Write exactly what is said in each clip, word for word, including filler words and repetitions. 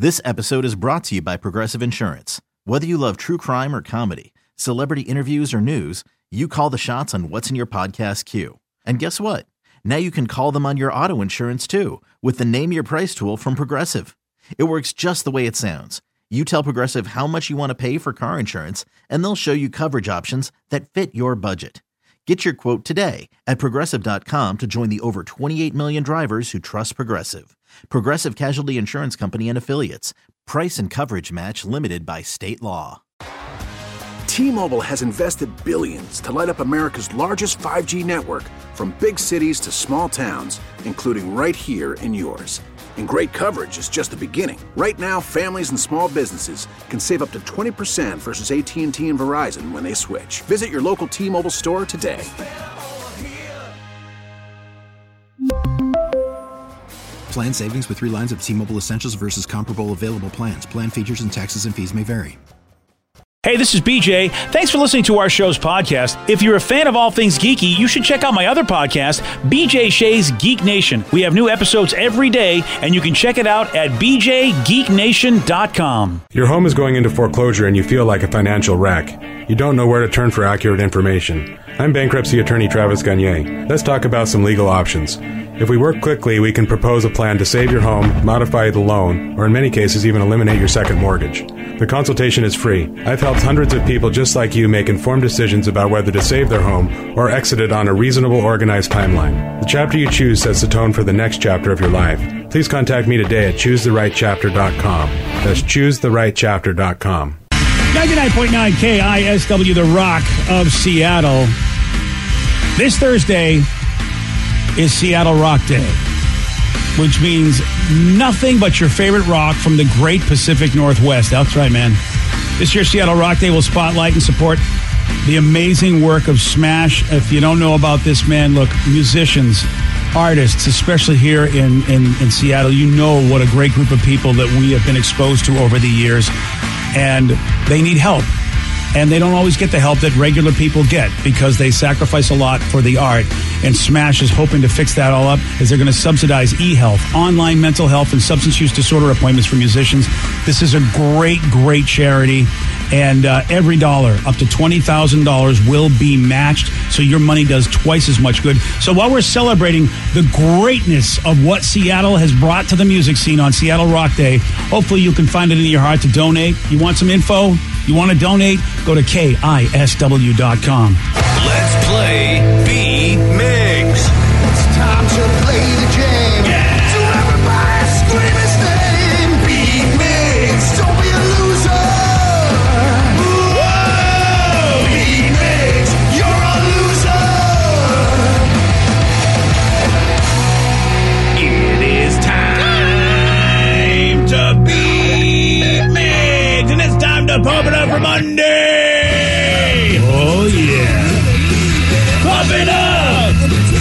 This episode is brought to you by Progressive Insurance. Whether you love true crime or comedy, celebrity interviews or news, you call the shots on what's in your podcast queue. And guess what? Now you can call them on your auto insurance too with the Name Your Price tool from Progressive. It works just the way it sounds. You tell Progressive how much you want to pay for car insurance, and they'll show you coverage options that fit your budget. Get your quote today at Progressive dot com to join the over twenty-eight million drivers who trust Progressive. Progressive Casualty Insurance Company and Affiliates. Price and coverage match limited by state law. T-Mobile has invested billions to light up America's largest five G network, from big cities to small towns, including right here in yours. And great coverage is just the beginning. Right now, families and small businesses can save up to twenty percent versus A T and T and Verizon when they switch. Visit your local T-Mobile store today. Plan savings with three lines of T-Mobile Essentials versus comparable available plans. Plan features and taxes and fees may vary. Hey, this is B J. Thanks for listening to our show's podcast. If you're a fan of all things geeky, you should check out my other podcast, B J Shea's Geek Nation. We have new episodes every day, and you can check it out at b j geek nation dot com. Your home is going into foreclosure and you feel like a financial wreck. You don't know where to turn for accurate information. I'm bankruptcy attorney Travis Gagne. Let's talk about some legal options. If we work quickly, we can propose a plan to save your home, modify the loan, or in many cases even eliminate your second mortgage. The consultation is free. I've helped hundreds of people just like you make informed decisions about whether to save their home or exit it on a reasonable, organized timeline. The chapter you choose sets the tone for the next chapter of your life. Please contact me today at choose the right chapter dot com. That's choose the right chapter dot com. ninety-nine point nine K I S W, The Rock of Seattle. This Thursday is Seattle Rock Day, which means nothing but your favorite rock from the great Pacific Northwest. That's right, man. This year's Seattle Rock Day will spotlight and support the amazing work of Smash. If you don't know about this, man, look, musicians, artists, especially here in, in, in Seattle, you know what a great group of people that we have been exposed to over the years, and they need help. And they don't always get the help that regular people get because they sacrifice a lot for the art. And Smash is hoping to fix that all up as they're going to subsidize e-health, online mental health, and substance use disorder appointments for musicians. This is a great, great charity. And uh, every dollar, up to twenty thousand dollars, will be matched. So your money does twice as much good. So while we're celebrating the greatness of what Seattle has brought to the music scene on Seattle Rock Day, hopefully you can find it in your heart to donate. You want some info? You want to donate? Go to K I S W dot com. Let's play B-Migs. It's time to play the game. Yeah. So everybody scream his name. B-Migs, don't be a loser. Whoa! B-Migs, you're a loser. It is time to be Migs, and it's time to pump it up for Monday. Oh, yeah. Pump it up.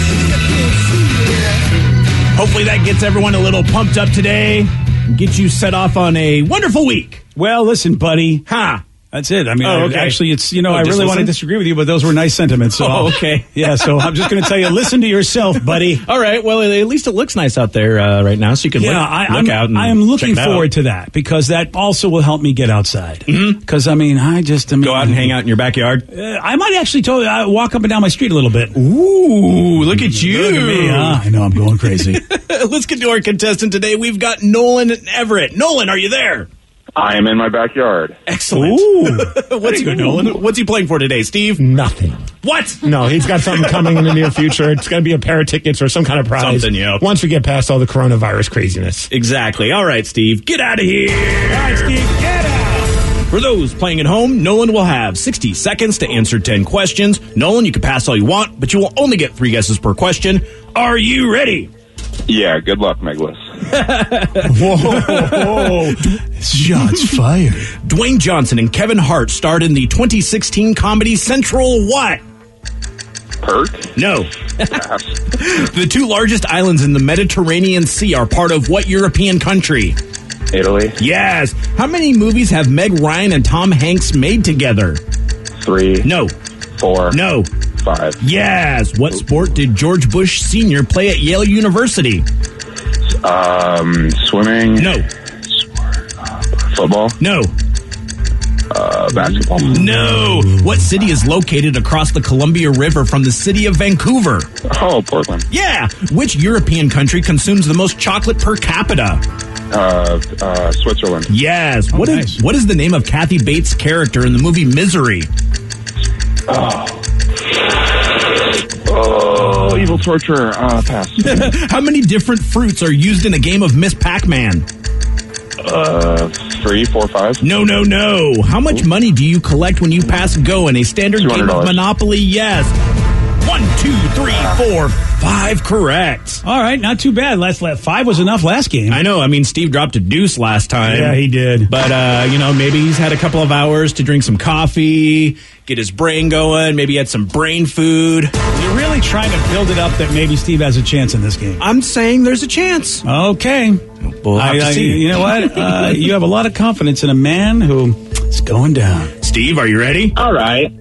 Hopefully that gets everyone a little pumped up today and get you set off on a wonderful week. Well, listen, buddy. Ha. That's it. I mean, oh, okay. I, actually, it's, you know, oh, I really listen? want to disagree with you, but those were nice sentiments. So, oh, okay. Yeah, so I'm just going to tell you, listen to yourself, buddy. All right. Well, at least it looks nice out there uh, right now, so you can yeah, look, I, look I'm, out and I am looking check it forward out. to that because that also will help me get outside. Because, mm-hmm. I mean, I just... I mean, Go out and hang out in your backyard? Uh, I might actually totally, uh, walk up and down my street a little bit. Ooh, look at you. Look at me, huh? I know, I'm going crazy. Let's get to our contestant today. We've got Nolan Everett. Nolan, are you there? I am in my backyard. Excellent. What's he, Nolan? What's he playing for today, Steve? Nothing. What? No, he's got something coming in the near future. It's going to be a pair of tickets or some kind of prize. Something, yeah. Once we get past all the coronavirus craziness. Exactly. All right, Steve. Get out of here. All right, Steve, get out. For those playing at home, Nolan will have sixty seconds to answer ten questions. Nolan, you can pass all you want, but you will only get three guesses per question. Are you ready? Yeah, good luck, Meglis. Whoa. Shots fired. Dwayne Johnson and Kevin Hart starred in the twenty sixteen comedy Central what? Perk? No. The two largest islands in the Mediterranean Sea are part of what European country? Italy. Yes. How many movies have Meg Ryan and Tom Hanks made together? Three. No. Four. No. Five. Yes. What sport did George Bush Senior play at Yale University? Um, swimming. No. Football? No. Uh, basketball? No. What city is located across the Columbia River from the city of Vancouver? Oh, Portland. Yeah. Which European country consumes the most chocolate per capita? Uh, uh, Switzerland. Yes. Oh, What is nice. what is the name of Kathy Bates' character in the movie Misery? Oh. Oh, evil torturer. Uh, pass. How many different fruits are used in a game of Miss Pac-Man? Uh, three, four, five. No, no, no. How much money do you collect when you pass go in a standard game of two hundred dollars. Monopoly? Yes. One, two, three, four, five. Correct. All right, not too bad. Last, last five was enough last game. I know. I mean, Steve dropped a deuce last time. Yeah, he did. But, uh, you know, maybe he's had a couple of hours to drink some coffee, get his brain going, maybe had some brain food. You're really trying to build it up that maybe Steve has a chance in this game. I'm saying there's a chance. Okay. We'll have I, to I- see. You know what? Uh, you have a lot of confidence in a man who is going down. Steve, are you ready? All right.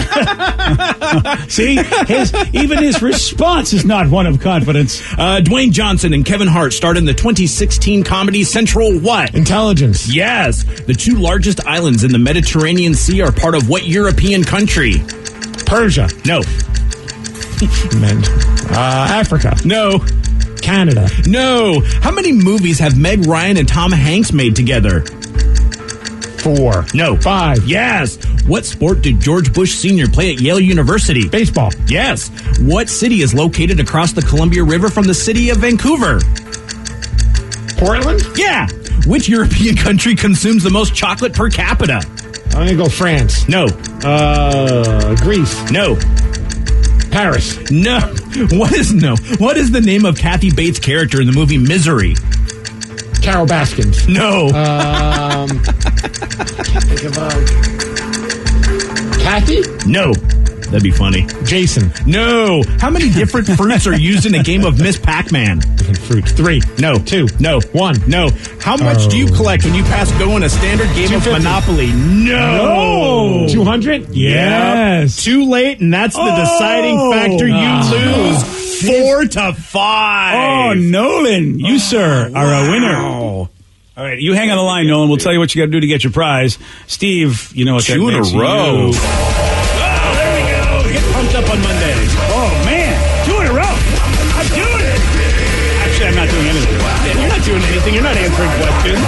See, his, even his response is not one of confidence. Uh, Dwayne Johnson and Kevin Hart starred in the twenty sixteen comedy Central what? Intelligence. Yes. The two largest islands in the Mediterranean Sea are part of what European country? Persia. No. Men. Uh, Africa. No. Canada. No. How many movies have Meg Ryan and Tom Hanks made together? Four. No. Five. Yes. What sport did George Bush Senior play at Yale University? Baseball. Yes. What city is located across the Columbia River from the city of Vancouver? Portland. Yeah. Which European country consumes the most chocolate per capita? I'm going to go France. No. Uh, Greece. No. Paris. No. What is no? What is the name of Kathy Bates' character in the movie Misery? Carol Baskins. No. Um, can't think of uh, Kathy? No. That'd be funny. Jason. No. How many different fruits are used in a game of Miss Pac-Man? Different fruits. Three. No. Two. No. One. No. How much do you Oh. collect when you pass go in a standard game of two fifty. Monopoly? No. two hundred? Yes. Too late, and that's the deciding Oh. factor. You Ah. lose four to five. Oh, Nolan, you, sir, are a winner. All right, you hang on the line, Nolan. We'll tell you what you got to do to get your prize. Steve, you know what Two that in a makes row. you. Oh, there we go. Get pumped up on Monday. Oh, man. Two in a row. I'm doing it. Actually, I'm not doing anything. You're not doing anything. You're not answering questions.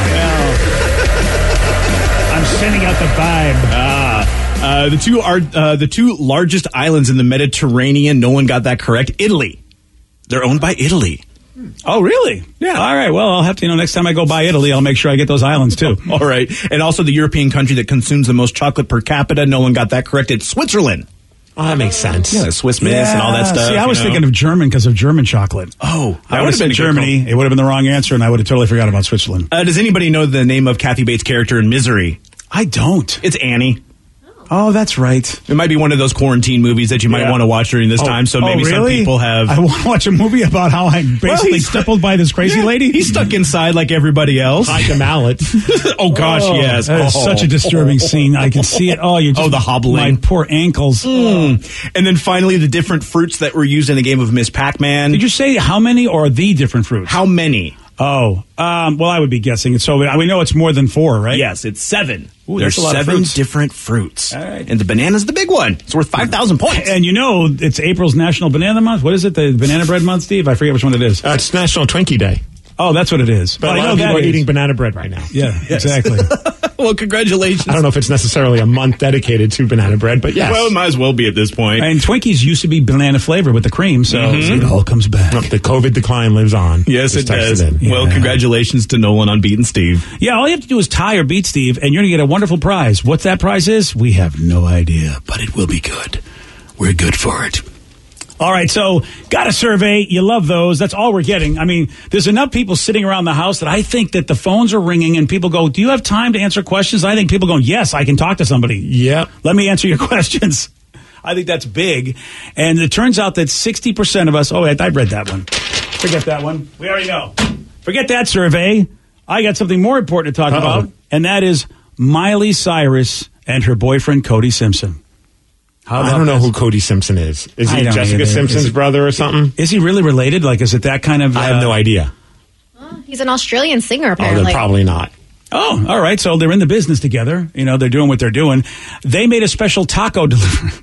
I'm sending out the vibe. Ah. Uh, the two are uh, the two largest islands in the Mediterranean. No one got that correct. Italy. They're owned by Italy. Oh, really? Yeah. All right. Well, I'll have to, you know, next time I go by Italy, I'll make sure I get those islands, too. All right. And also the European country that consumes the most chocolate per capita. No one got that correct. It's Switzerland. Oh, that makes sense. Yeah, Swiss Miss and all that stuff. See, I was you know? thinking of German because of German chocolate. Oh, that I would would've have said been a good Germany. It would have been the wrong answer, and I would have totally forgot about Switzerland. Uh, does anybody know the name of Kathy Bates' character in Misery? I don't. It's Annie. Oh, that's right. It might be one of those quarantine movies that you might Yeah. want to watch during this Oh, time. So oh, maybe some really? people have. I want to watch a movie about how I'm basically he's stu- crippled by this crazy Yeah, lady. He's stuck inside like everybody else. Like a mallet. Oh gosh, Oh, yes. that is Oh. such a disturbing scene. I can see it. Oh, you just, Oh, the hobbling. My poor ankles. Mm. And then finally, the different fruits that were used in the game of Miss Pac-Man. Did you say how many or the different fruits? How many? Oh, um, well, I would be guessing. So we we know it's more than four, right? Yes, it's seven. Ooh, There's that's a lot of seven fruits. different fruits. All right. And the banana's the big one. It's worth five thousand points. And you know, it's April's National Banana Month. What is it? The Banana Bread Month, Steve? I forget which one it is. Uh, it's National Twinkie Day. Oh, that's what it is. But Well, a I lot know of people that are is. eating banana bread right now. Yeah, exactly. Well, congratulations. I don't know if it's necessarily a month dedicated to banana bread, but yes. Well, it might as well be at this point. And Twinkies used to be banana flavor with the cream, so Mhm. it all comes back. Look, the COVID decline lives on. Yes, Just it text does. in. Well, Yeah. congratulations to Nolan on beating Steve. Yeah, all you have to do is tie or beat Steve, and you're going to get a wonderful prize. What that prize is, we have no idea, but it will be good. We're good for it. All right, so got a survey. You love those. That's all we're getting. I mean, there's enough people sitting around the house that I think that the phones are ringing and people go, do you have time to answer questions? I think people go, yes, I can talk to somebody. Yep. Let me answer your questions. I think that's big. And it turns out that sixty percent of us, oh, I, I read that one. Forget that one. We already know. Forget that survey. I got something more important to talk Uh-oh. about, and that is Miley Cyrus and her boyfriend, Cody Simpson. How I about don't know this? who Cody Simpson is. Is I he don't Jessica either. Simpson's Is it- brother or something? Is he really related? Like, is it that kind of... I have uh, no idea. He's an Australian singer, Oh, apparently. then probably not. Oh, all right. So they're in the business together. You know, they're doing what they're doing. They made a special taco delivery.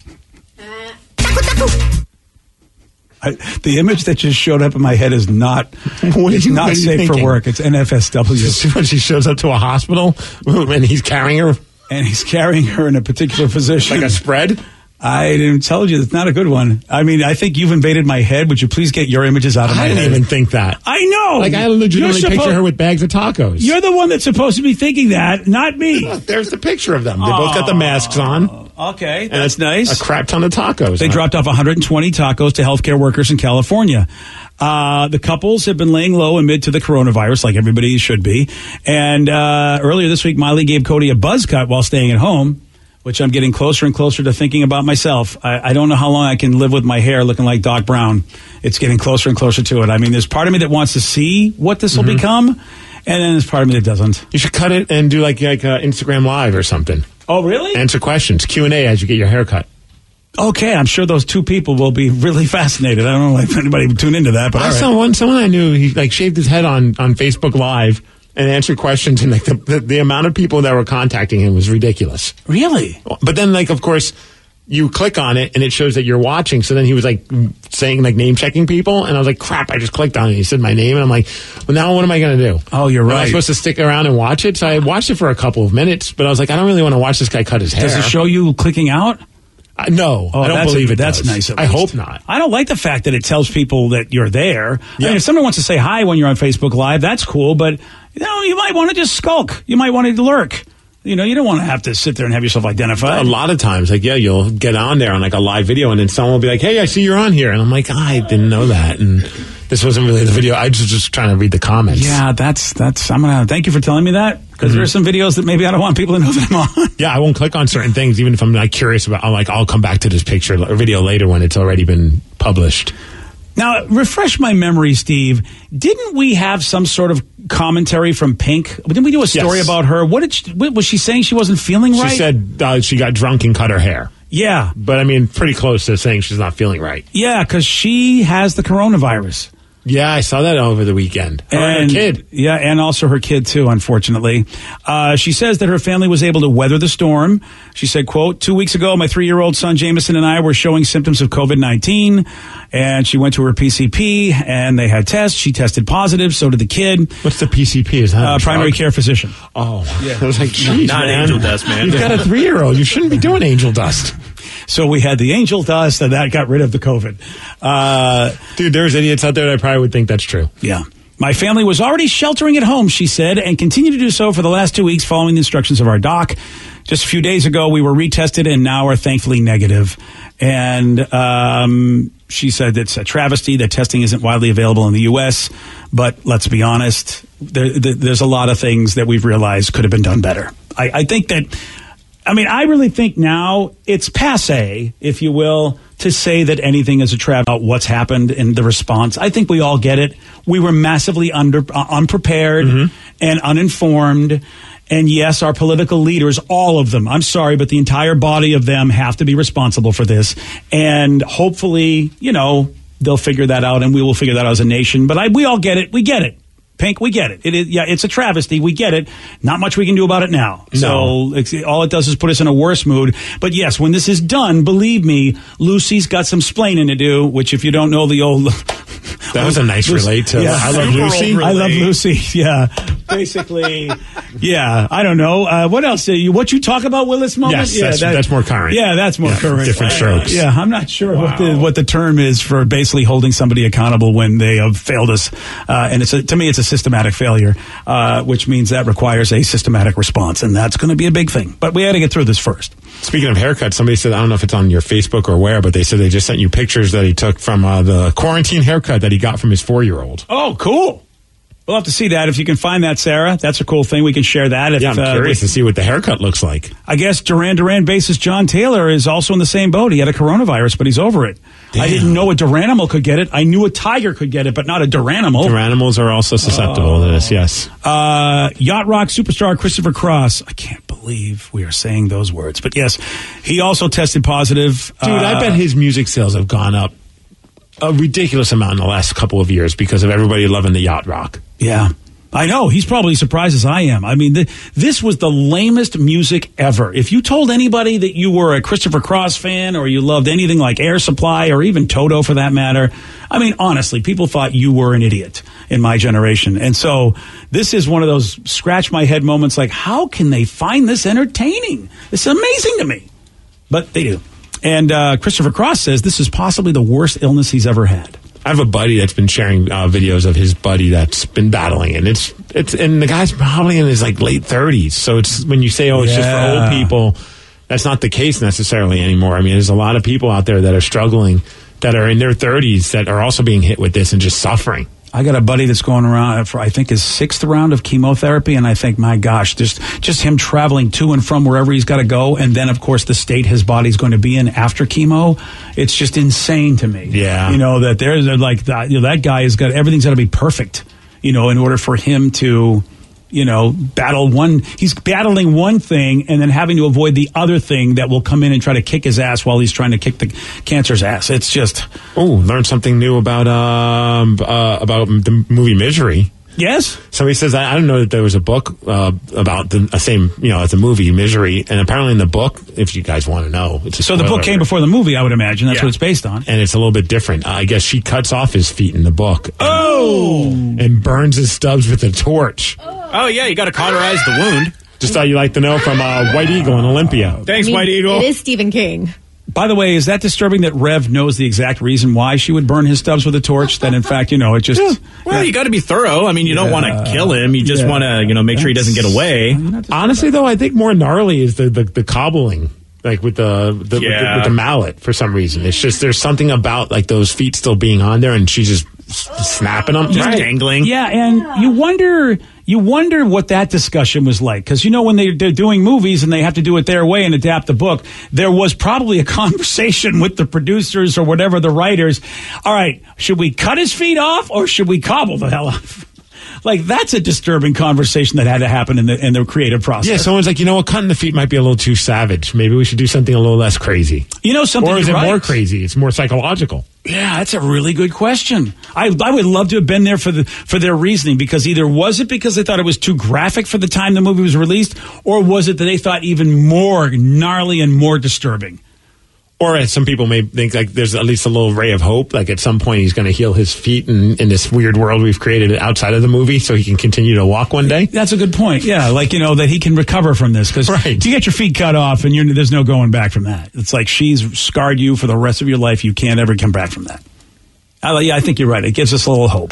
I, the image that just showed up in my head is not it's you, not safe for work. It's N F S W. When she shows up to a hospital and he's carrying her. And he's carrying her in a particular position. Like a spread? I didn't tell you. It's not a good one. I mean, I think you've invaded my head. Would you please get your images out of my I head? didn't even think that. I know. Like, I legitimately You're picture suppo- her with bags of tacos. You're the one that's supposed to be thinking that, not me. Look, there's the picture of them. They both got the masks on. Okay, And that's a, nice. A crap ton of tacos. They huh? dropped off one hundred twenty tacos to healthcare workers in California. Uh, the couples have been laying low amid to the coronavirus, like everybody should be. And uh, earlier this week, Miley gave Cody a buzz cut while staying at home, which I'm getting closer and closer to thinking about myself. I, I don't know how long I can live with my hair looking like Doc Brown. It's getting closer and closer to it. I mean, there's part of me that wants to see what this will Mm-hmm. become, and then there's part of me that doesn't. You should cut it and do like like uh, Instagram Live or something. Oh, really? Answer questions, Q and A as you get your hair cut. Okay, I'm sure those two people will be really fascinated. I don't know if anybody would tune into that, but I all right. saw one, someone I knew, he like shaved his head on, on Facebook Live and answered questions, and like the, the, the amount of people that were contacting him was ridiculous. Really? But then, like, of course, you click on it and it shows that you're watching. So then he was like saying, like, name checking people, and I was like, crap, I just clicked on it. He said my name, and I'm like, well, now what am I going to do? Oh, you're Am right. I supposed to stick around and watch it? So I watched it for a couple of minutes, but I was like, I don't really want to watch this guy cut his hair. Does it show you clicking out? Uh, no, Oh, I don't that's believe a, it That's does. nice. At I least. hope not. I don't like the fact that it tells people that you're there. I Yeah. mean, if someone wants to say hi when you're on Facebook Live, that's cool. But you know, you might want to just skulk. You might want to lurk. You know, you don't want to have to sit there and have yourself identified. A lot of times, like, yeah, you'll get on there on like a live video, and then someone will be like, hey, I see you're on here. And I'm like, I didn't know that. And this wasn't really the video. I was just trying to read the comments. Yeah, that's that's. I'm gonna thank you for telling me that, because Mm-hmm. there are some videos that maybe I don't want people to know that I'm on. Yeah, I won't click on certain things, even if I'm like curious about. I'm like, I'll come back to this picture or video later when it's already been published. Now, refresh my memory, Steve. Didn't we have some sort of commentary from Pink? Didn't we do a story Yes. about her? What did she, what, was she saying? She wasn't feeling right. She said uh, she got drunk and cut her hair. Yeah, But I mean, pretty close to saying she's not feeling right. yeah, because she has the coronavirus. Yeah, I saw that over the weekend. Her and her kid. Yeah, and also her kid, too, unfortunately. Uh, she says that her family was able to weather the storm. She said, quote, two weeks ago, my three-year-old son, Jameson, and I were showing symptoms of COVID nineteen, and she went to her P C P, and they had tests. She tested positive, so did the kid. What's the P C P? Is that Uh, a primary drug? care physician. Oh, yeah. I was like, geez, Not man. angel dust, man. You've got a three-year-old. You shouldn't be doing angel dust. So we had the angel dust, and that got rid of the COVID. Uh, Dude, there's idiots out there that probably would think that's true. Yeah. My family was already sheltering at home, she said, and continued to do so for the last two weeks following the instructions of our doc. Just a few days ago, we were retested and now are thankfully negative. And um, she said it's a travesty that testing isn't widely available in the U S, but let's be honest, there, there, there's a lot of things that we've realized could have been done better. I, I think that, I mean, I really think now it's passé, if you will, to say that anything is a trap about what's happened in the response. I think we all get it. We were massively under uh, unprepared Mm-hmm. and uninformed. And yes, our political leaders, all of them, I'm sorry, but the entire body of them have to be responsible for this. And hopefully, you know, they'll figure that out, and we will figure that out as a nation. But I, we all get it. We get it. Pink, we get it. It is, yeah, it's a travesty. We get it. Not much we can do about it now. No. So it's, all it does is put us in a worse mood. But yes, when this is done, believe me, Lucy's got some splaining to do, which if you don't know the old... That was a nice Lucy- relate to Yeah. I Love Super Lucy. old I Love Lucy. Yeah. Basically, yeah. I don't know. Uh, what else? Uh, you, what you talk about, Willis moment? Yes, yeah, that's- that's more current. Yeah, that's more Yeah, current. different strokes. Yeah, I'm not sure what the what the term is for basically holding somebody accountable when they have failed us. Uh, and it's a, to me, it's a systematic failure, uh, which means that requires a systematic response, and that's going to be a big thing. But we had to get through this first. Speaking of haircuts, somebody said, I don't know if it's on your Facebook or where, but they said they just sent you pictures that he took from uh, the quarantine haircut that he got from his four-year-old. Oh, cool. We'll have to see that. If you can find that, Sarah, that's a cool thing. We can share that. If, Yeah, I'm uh, curious with- to see what the haircut looks like. I guess Duran Duran bassist John Taylor is also in the same boat. He had a coronavirus, but he's over it. I didn't know a Duranimal could get it. I knew a tiger could get it, but not a Duranimal. Duranimals are also susceptible to this, yes. Uh, Yacht Rock superstar Christopher Cross. I can't believe we are saying those words, but yes, he also tested positive. Dude, uh, I bet his music sales have gone up a ridiculous amount in the last couple of years because of everybody loving the yacht rock. Yeah. I know. He's probably surprised as I am. I mean, th- this was the lamest music ever. If you told anybody that you were a Christopher Cross fan or you loved anything like Air Supply or even Toto for that matter, I mean, honestly, people thought you were an idiot in my generation. And so this is one of those scratch my head moments like, how can they find this entertaining? It's amazing to me. But they do. And uh, Christopher Cross says this is possibly the worst illness he's ever had. I have a buddy that's been sharing uh, videos of his buddy that's been battling, and it's it's and the guy's probably in his like late thirties. So it's when you say, "Oh, it's yeah. just for old people," that's not the case necessarily anymore. I mean, there's a lot of people out there that are struggling, that are in their thirties, that are also being hit with this and just suffering. I got a buddy that's going around for, I think, his sixth round of chemotherapy, and I think, my gosh, just just him traveling to and from wherever he's got to go, and then, of course, the state his body's going to be in after chemo. It's just insane to me. Yeah. You know, that there's, like, that, you know, that guy has got, everything's got to be perfect, you know, in order for him to, you know, battle one, he's battling one thing and then having to avoid the other thing that will come in and try to kick his ass while he's trying to kick the cancer's ass. It's just... Oh, learned something new about um uh, about the movie Misery. Yes. Somebody says, I, I don't know that there was a book uh, about the uh, same, you know, as the movie Misery, and apparently in the book, if you guys want to know, it's a so the book came before the movie, I would imagine. That's yeah. what it's based on. And it's a little bit different. Uh, I guess she cuts off his feet in the book. And, oh! And burns his stubs with a torch. Oh, yeah, you got to cauterize the wound. Just thought you'd like to know from uh, White Eagle in Olympia. Thanks, I mean, White Eagle. It is Stephen King. By the way, is that disturbing that Rev knows the exact reason why she would burn his stubs with a torch? That, in fact, you know, it just... Yeah. Well, yeah. you got to be thorough. I mean, you yeah. don't want to kill him. You just yeah. want to, you know, make sure he doesn't get away. Honestly, though, I think more gnarly is the, the, the cobbling. Like with the, the, yeah. with the with the mallet for some reason. It's just there's something about like those feet still being on there and she's just s- snapping them. Just right. dangling. Yeah, and yeah. you wonder... You wonder what that discussion was like, because you know when they, they're doing movies and they have to do it their way and adapt the book, there was probably a conversation with the producers or whatever, the writers. All right, should we cut his feet off or should we cobble the hell off? Like, that's a disturbing conversation that had to happen in the in the creative process. Yeah, someone's like, you know what, cutting the feet might be a little too savage. Maybe we should do something a little less crazy. You know something, or is it right. more crazy? It's more psychological. Yeah, that's a really good question. I I would love to have been there for the for their reasoning, because either was it because they thought it was too graphic for the time the movie was released, or was it that they thought even more gnarly and more disturbing? Or as some people may think, like there's at least a little ray of hope. Like at some point he's going to heal his feet in, in this weird world we've created outside of the movie, so he can continue to walk one day. That's a good point. Yeah, like, you know, that he can recover from this, because right. you get your feet cut off and you're, there's no going back from that. It's like she's scarred you for the rest of your life. You can't ever come back from that. I, yeah, I think you're right. It gives us a little hope.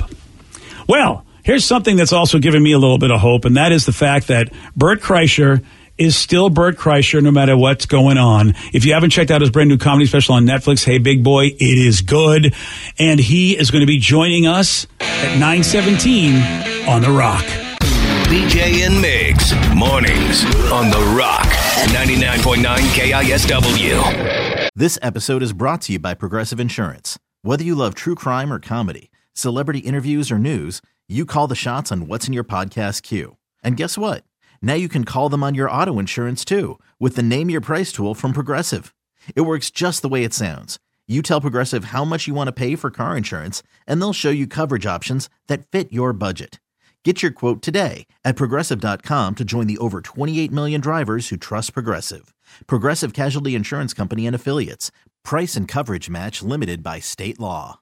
Well, here's something that's also given me a little bit of hope, and that is the fact that Bert Kreischer is still Bert Kreischer no matter what's going on. If you haven't checked out his brand new comedy special on Netflix, Hey Big Boy, it is good. And he is going to be joining us at nine seventeen on The Rock. B J and Migs, mornings on The Rock, ninety-nine point nine K I S W. This episode is brought to you by Progressive Insurance. Whether you love true crime or comedy, celebrity interviews or news, you call the shots on what's in your podcast queue. And guess what? Now you can call them on your auto insurance, too, with the Name Your Price tool from Progressive. It works just the way it sounds. You tell Progressive how much you want to pay for car insurance, and they'll show you coverage options that fit your budget. Get your quote today at Progressive dot com to join the over twenty-eight million drivers who trust Progressive. Progressive Casualty Insurance Company and Affiliates. Price and coverage match limited by state law.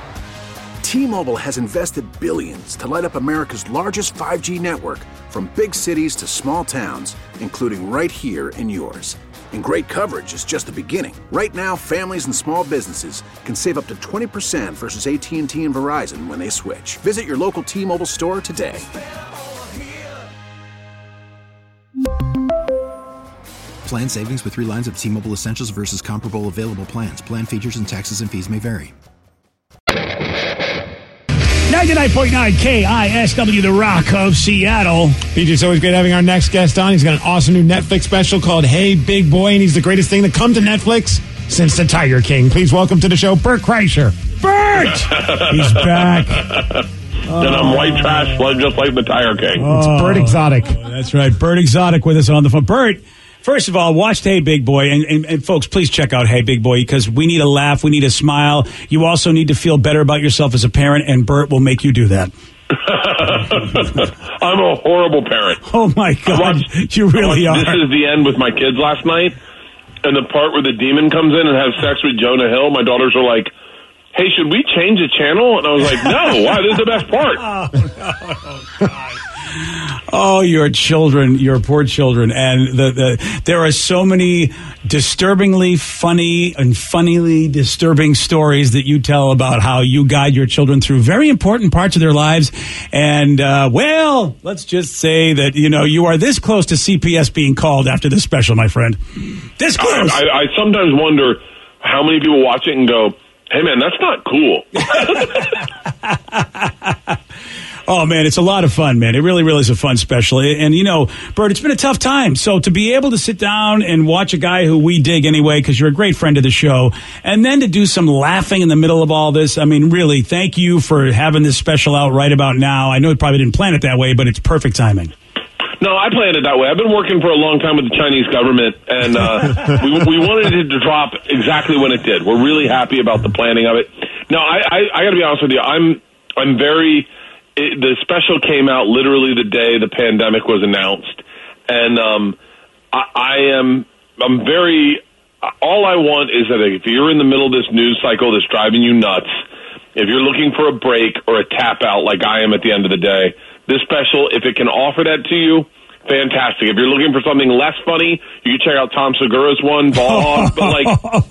T-Mobile has invested billions to light up America's largest five G network, from big cities to small towns, including right here in yours. And great coverage is just the beginning. Right now, families and small businesses can save up to twenty percent versus A T and T and Verizon when they switch. Visit your local T-Mobile store today. Plan savings with three lines of T-Mobile Essentials versus comparable available plans. Plan features and taxes and fees may vary. ninety-nine point nine K I S W, The Rock of Seattle. P J, it's always great having our next guest on. He's got an awesome new Netflix special called Hey Big Boy, and he's the greatest thing to come to Netflix since the Tiger King. Please welcome to the show, Bert Kreischer. Bert! He's back. Then I'm white trash, just like the Tiger King. Oh, it's Bert Exotic. That's right, Bert Exotic with us on the phone. Bert, first of all, watch Hey Big Boy, and, and, and folks, please check out Hey Big Boy, because we need a laugh, we need a smile. You also need to feel better about yourself as a parent, and Bert will make you do that. I'm a horrible parent. Oh, my God. Watched, you really are. This Is the End with my kids last night, and the part where the demon comes in and has sex with Jonah Hill, my daughters are like, hey, should we change the channel? And I was like, no, why? This is the best part. Oh, no, oh, God. Oh, your children, your poor children. And the, the there are so many disturbingly funny and funnily disturbing stories that you tell about how you guide your children through very important parts of their lives. And, uh, well, let's just say that, you know, you are this close to C P S being called after this special, my friend. This close. I, I, I sometimes wonder how many people watch it and go, hey, man, that's not cool. Oh, man, it's a lot of fun, man. It really, really is a fun special. And, you know, Bert, it's been a tough time. So to be able to sit down and watch a guy who we dig anyway, because you're a great friend of the show, and then to do some laughing in the middle of all this, I mean, really, thank you for having this special out right about now. I know you probably didn't plan it that way, but it's perfect timing. No, I planned it that way. I've been working for a long time with the Chinese government, and uh, we, we wanted it to drop exactly when it did. We're really happy about the planning of it. No, I, I, I got to be honest with you. I'm, I'm very... It, the special came out literally the day the pandemic was announced, and um, I, I am I'm very. All I want is that if you're in the middle of this news cycle that's driving you nuts, if you're looking for a break or a tap out like I am at the end of the day, this special, if it can offer that to you, fantastic. If you're looking for something less funny, you can check out Tom Segura's one, Ball. But like,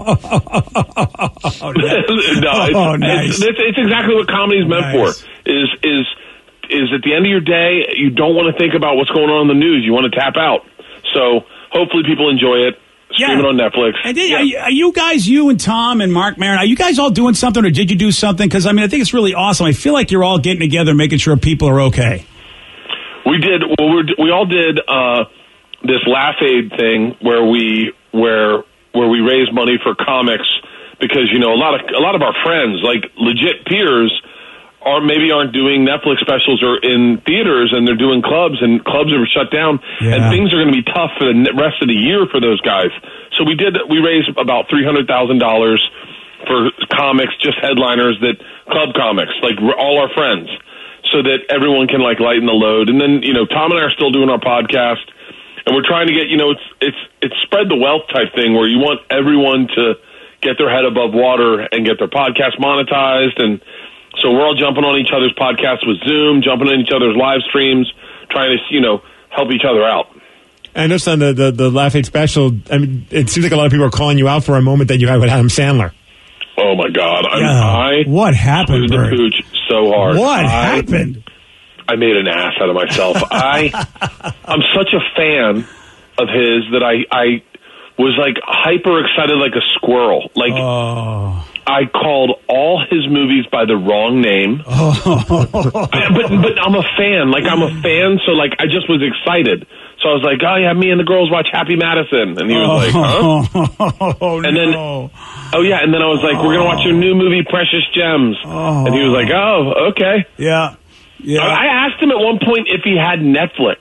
oh, nice. no, it's, oh, nice. it's, it's, it's exactly what comedy's meant Nice. for. Is is is at the end of your day, you don't want to think about what's going on in the news. You want to tap out. So hopefully people enjoy it. Stream Yeah. it on Netflix. And then, Yeah. are, you, are you guys, you and Tom and Mark Maron, are you guys all doing something, or did you do something? Because I mean, I think it's really awesome. I feel like you're all getting together, making sure people are okay. We did. Well, we're, we all did uh, this Laugh Aid thing where we where where we raise money for comics because you know a lot of a lot of our friends, like legit peers, are maybe aren't doing Netflix specials or in theaters, and they're doing clubs, and clubs are shut down, Yeah. and things are going to be tough for the rest of the year for those guys. So we did. We raised about three hundred thousand dollars for comics, just headliners that club comics, like all our friends. So that everyone can like lighten the load, and then you know Tom and I are still doing our podcast, and we're trying to get you know it's it's it's spread the wealth type thing where you want everyone to get their head above water and get their podcast monetized, and so we're all jumping on each other's podcasts with Zoom, jumping on each other's live streams, trying to you know help each other out. I noticed on the the, the Laugh Aid special, I mean, it seems like a lot of people are calling you out for a moment that you had with Adam Sandler. Oh my God! I, Yeah. I What happened, screwed the Bert? pooch so hard. What I, happened? I made an ass out of myself. I, I'm such a fan of his that I, I was like hyper excited like a squirrel. Like Oh. I called all his movies by the wrong name. Oh. but but I'm a fan. Like I'm a fan, so like I just was excited. So I was like, oh yeah, me and the girls watch Happy Madison, and he was like, huh? Oh, And then, no. oh yeah, and then I was like, we're gonna watch your new movie, Precious Gems, Oh. and he was like, oh okay. Yeah. Yeah. I asked him at one point if he had Netflix.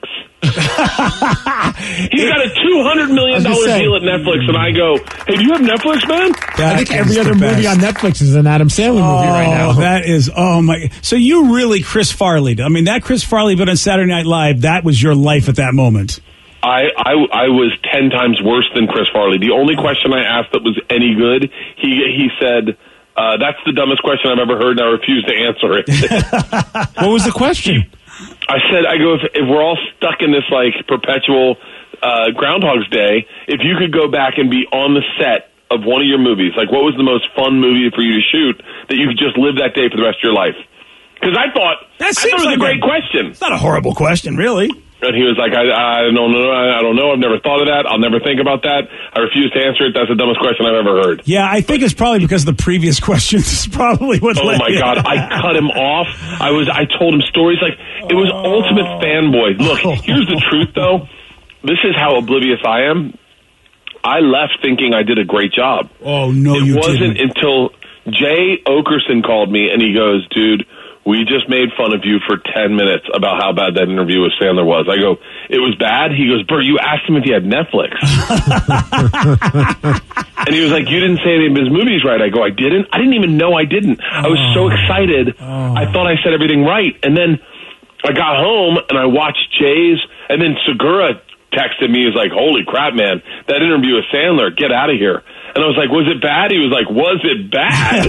He's got a two hundred million dollars deal at Netflix, and I go, hey, do you have Netflix, man? I think every other movie on Netflix is an Adam Sandler movie right now. Oh, that is, oh my. So you really Chris Farley. I mean, that Chris Farley bit on Saturday Night Live, that was your life at that moment. I, I, I was ten times worse than Chris Farley. The only question I asked that was any good, he he said, uh, that's the dumbest question I've ever heard, and I refused to answer it. What was the question? I said, I go, if, if we're all stuck in this, like, perpetual uh, Groundhog's Day, if you could go back and be on the set of one of your movies, like, what was the most fun movie for you to shoot that you could just live that day for the rest of your life? Because I thought, That I thought seems it was like a great a- question. It's not a horrible question, really. And he was like, I, I don't know, I don't know, I've never thought of that, I'll never think about that, I refuse to answer it, that's the dumbest question I've ever heard. Yeah, I think it's probably because of the previous questions. Is probably what. Oh led my you- God! I cut him off. I was. I told him stories like it was ultimate fanboy. Look, here's the truth, though. This is how oblivious I am. I left thinking I did a great job. Oh no, it you wasn't didn't. until Jay Okerson called me and he goes, "Dude, we just made fun of you for ten minutes about how bad that interview with Sandler was." I go, "It was bad?" He goes, "Bert, you asked him if he had Netflix." And he was like, you didn't say any of his movies right. I go, I didn't? I didn't even know I didn't. I was so excited. Oh. I thought I said everything right. And then I got home and I watched Jay's, and then Segura texted me. He's like, holy crap, man, that interview with Sandler, get out of here. And I was like, was it bad? He was like, was it bad?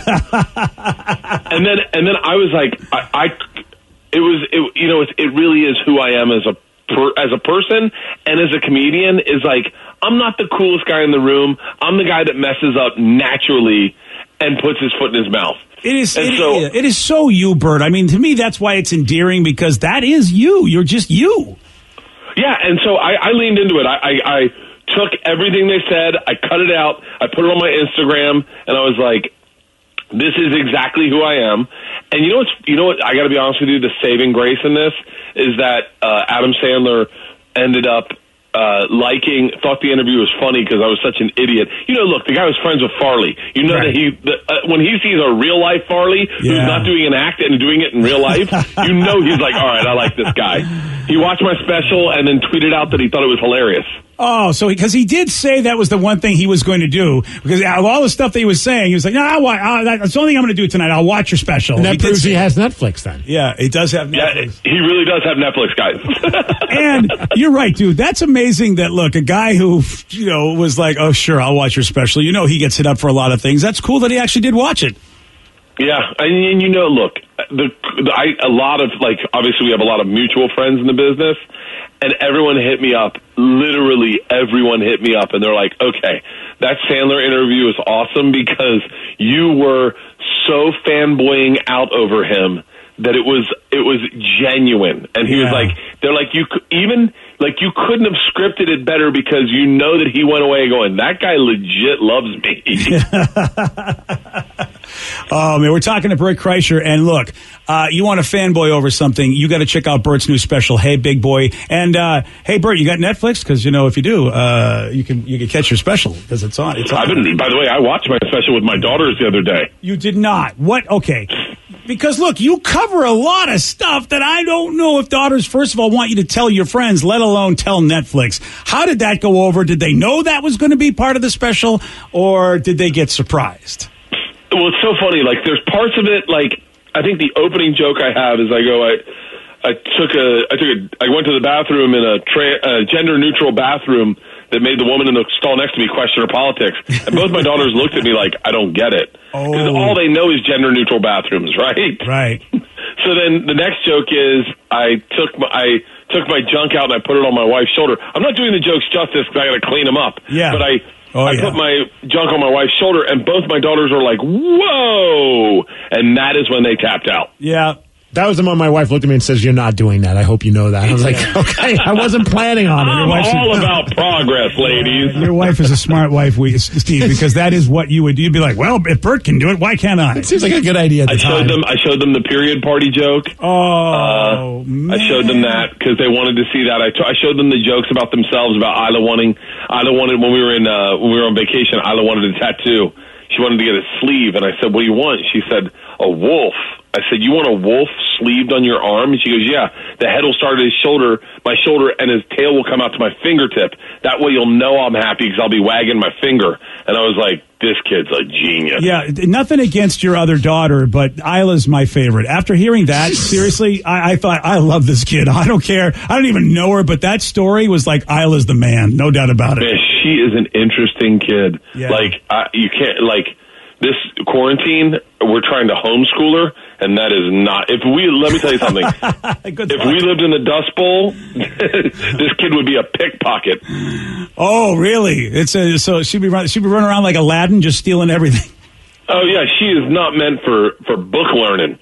and then and then I was like, I, I it was, it, you know, it, it really is who I am as a per, as a person and as a comedian. Is like, I'm not the coolest guy in the room. I'm the guy that messes up naturally and puts his foot in his mouth. It is, and it, so, it is so you, Bert. I mean, to me, that's why it's endearing, because that is you. You're just you. Yeah, and so I, I leaned into it. I, I, I took everything they said, I cut it out, I put it on my Instagram, and I was like, this is exactly who I am. And you know what's, you know what, I got to be honest with you, the saving grace in this is that uh, Adam Sandler ended up Uh, liking, thought the interview was funny because I was such an idiot. You know, look, the guy was friends with Farley. You know right. that he, the, uh, when he sees a real life Farley who's yeah. not doing an act and doing it in real life, you know he's like, all right, I like this guy. He watched my special and then tweeted out that he thought it was hilarious. Oh, so because he, he did say that was the one thing he was going to do, because of all the stuff that he was saying, he was like, no, I'll, I'll, that's the only thing I'm going to do tonight. I'll watch your special. And that he proves say, he has Netflix then. Yeah, he does have Netflix. Yeah, he really does have Netflix, guys. And you're right, dude. That's amazing that, look, a guy who, you know, was like, oh, sure, I'll watch your special. You know, he gets hit up for a lot of things. That's cool that he actually did watch it. Yeah, and, and you know, look, the, the I, a lot of, like, obviously we have a lot of mutual friends in the business, and everyone hit me up, literally everyone hit me up, and they're like, okay, that Sandler interview is awesome because you were so fanboying out over him that it was it was genuine. And he yeah. was like, they're like, you even, like, you couldn't have scripted it better because you know that he went away going, that guy legit loves me. Oh, man, we're talking to Bert Kreischer, and look, uh, you want a fanboy over something, you got to check out Bert's new special, Hey Big Boy. And, uh, hey, Bert, you got Netflix? Because, you know, if you do, uh, you can you can catch your special, because it's on. It's on. I've been, by the way, I watched my special with my daughters the other day. You did not? What? Okay. Because, look, you cover a lot of stuff that I don't know if daughters, first of all, want you to tell your friends, let alone tell Netflix. How did that go over? Did they know that was going to be part of the special, or did they get surprised? Well, it's so funny. Like, there's parts of it, like, I think the opening joke I have is I go, I, I took a, I took a, I went to the bathroom in a, tra- a gender-neutral bathroom that made the woman in the stall next to me question her politics. And both my daughters looked at me like, I don't get it. Because Oh. all they know is gender-neutral bathrooms, right? Right. So then the next joke is I took my, I took my junk out and I put it on my wife's shoulder. I'm not doing the jokes justice because I got to clean them up. Yeah. But I, Oh, I yeah. put my junk on my wife's shoulder, and both my daughters are like, whoa! And that is when they tapped out. Yeah. That was the moment my wife looked at me and says, you're not doing that. I hope you know that. I was like, okay, I wasn't planning on it. I'm all about progress, ladies. Your wife is a smart wife, we, Steve, because that is what you would do. You'd be like, well, if Bert can do it, why can't I? It seems like a good idea at the I showed time. them. I showed them the period party joke. Oh, uh, man. I showed them that because they wanted to see that. I, t- I showed them the jokes about themselves, about Isla wanting. Isla wanted when we were in uh, when we were on vacation. Isla wanted a tattoo. She wanted to get a sleeve, and I said, "What do you want?" She said, "A wolf." I said, "You want a wolf sleeved on your arm?" And she goes, "Yeah. The head will start at his shoulder, my shoulder, and his tail will come out to my fingertip. That way, you'll know I'm happy because I'll be wagging my finger." And I was like, "This kid's a genius." Yeah, nothing against your other daughter, but Isla's my favorite. After hearing that, seriously, I, I thought, I love this kid. I don't care. I don't even know her, but that story was like, Isla's the man. No doubt about it. Man, she is an interesting kid. Yeah. Like, uh, you can't, like, this quarantine, we're trying to homeschool her, and that is not, if we, let me tell you something. Good if luck. we lived in the Dust Bowl, this kid would be a pickpocket. Oh, really? It's a, so she'd be run, she'd be running around like Aladdin, just stealing everything. Oh, yeah, she is not meant for, for book learning.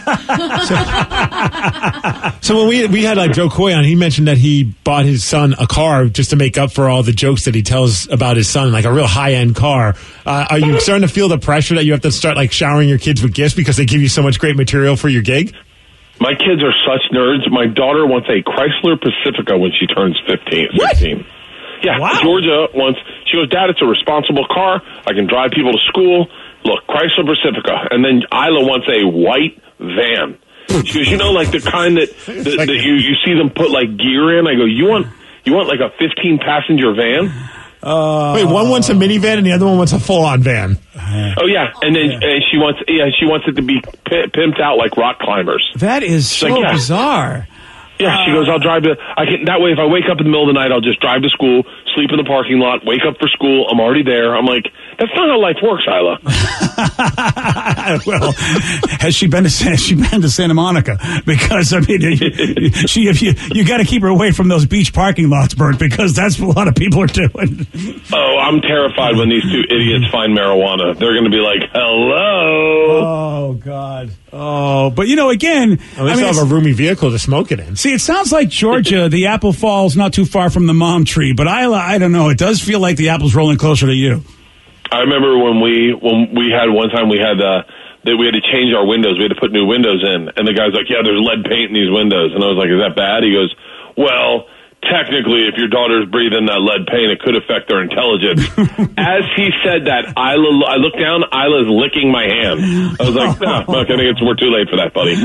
So when we we had uh, Joe Coy on, he mentioned that he bought his son a car just to make up for all the jokes that he tells about his son, like a real high-end car. Uh, are you starting to feel the pressure that you have to start like showering your kids with gifts because they give you so much great material for your gig? My kids are such nerds. My daughter wants a Chrysler Pacifica when she turns fifteen, sixteen. Yeah, Wow. Georgia wants, she goes, "Dad, it's a responsible car. I can drive people to school. Look, Chrysler Pacifica." And then Isla wants a white van. She goes, "You know, like the kind that, that, that you, you see them put like gear in?" I go, you want you want like a fifteen passenger van?" Uh, Wait, one wants a minivan and the other one wants a full-on van. Oh yeah, and then and she wants yeah she wants it to be p- pimped out like rock climbers. That is so like, yeah. bizarre. Yeah, she goes, I'll drive to, I can, that way if I wake up in the middle of the night, I'll just drive to school, sleep in the parking lot, wake up for school, I'm already there. I'm like, that's not how life works, Isla. Well, has she been to, has she been to Santa Monica? Because, I mean, she, if you, you got to keep her away from those beach parking lots, Bert, because that's what a lot of people are doing. Oh, I'm terrified when these two idiots find marijuana. They're going to be like, hello. Oh, God. Oh, but you know, again, at least I mean, have a roomy vehicle to smoke it in. See, it sounds like Georgia, the apple falls not too far from the mom tree, but I, I don't know. It does feel like the apple's rolling closer to you. I remember when we when we had one time we had uh, that we had to change our windows. We had to put new windows in, and the guy's like, "Yeah, there's lead paint in these windows," and I was like, "Is that bad?" He goes, "Well, technically, if your daughter's breathing that lead paint, it could affect their intelligence." As he said that, Isla, I looked down, Isla's licking my hand. I was like, nah, I think it's we're too late for that, buddy.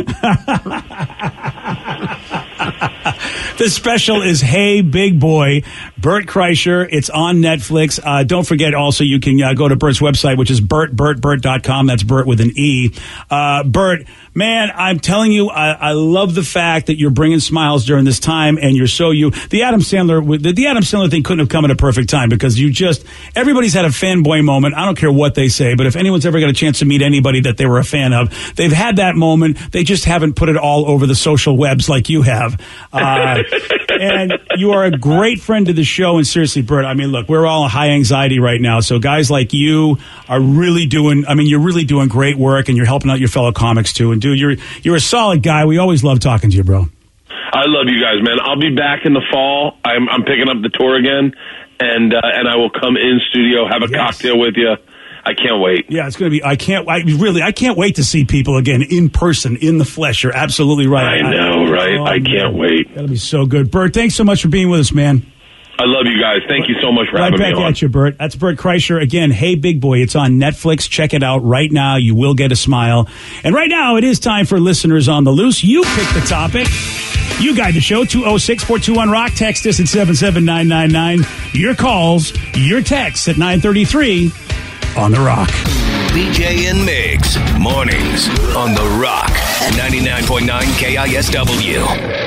The special is Hey Big Boy, Bert Kreischer. It's on Netflix. Uh, don't forget also you can uh, go to Bert's website, which is bert bert bert dot com. That's Bert with an E. Uh, Bert, man, I'm telling you, I, I love the fact that you're bringing smiles during this time, and you're so you. The Adam Sandler, the, the Adam Sandler thing couldn't have come at a perfect time because you just everybody's had a fanboy moment. I don't care what they say, but if anyone's ever got a chance to meet anybody that they were a fan of, they've had that moment. They just haven't put it all over the social webs like you have. Uh, and you are a great friend to the show. And seriously, Bert, I mean, look, we're all high anxiety right now. So guys like you are really doing, I mean, you're really doing great work, and you're helping out your fellow comics too. And dude, you're, you're a solid guy. We always love talking to you, bro. I love you guys, man. I'll be back in the fall. I'm, I'm picking up the tour again, and, uh, and I will come in studio, have a yes. cocktail with you. I can't wait. Yeah, it's going to be, I can't, I really, I can't wait to see people again in person, in the flesh. You're absolutely right. I know, right? I, oh, I can't man. wait. That'll be so good. Bert, thanks so much for being with us, man. I love you guys. Thank you so much for right having me on. Right back at you, Bert. That's Bert Kreischer. Again, Hey Big Boy. It's on Netflix. Check it out right now. You will get a smile. And right now, it is time for Listeners on the Loose. You pick the topic. You guide the show, two oh six, four two one, rock. Text us at seven seven nine nine nine. Your calls, your texts at nine thirty-three on The Rock. B J and Migs, mornings on The Rock, ninety-nine point nine K I S W.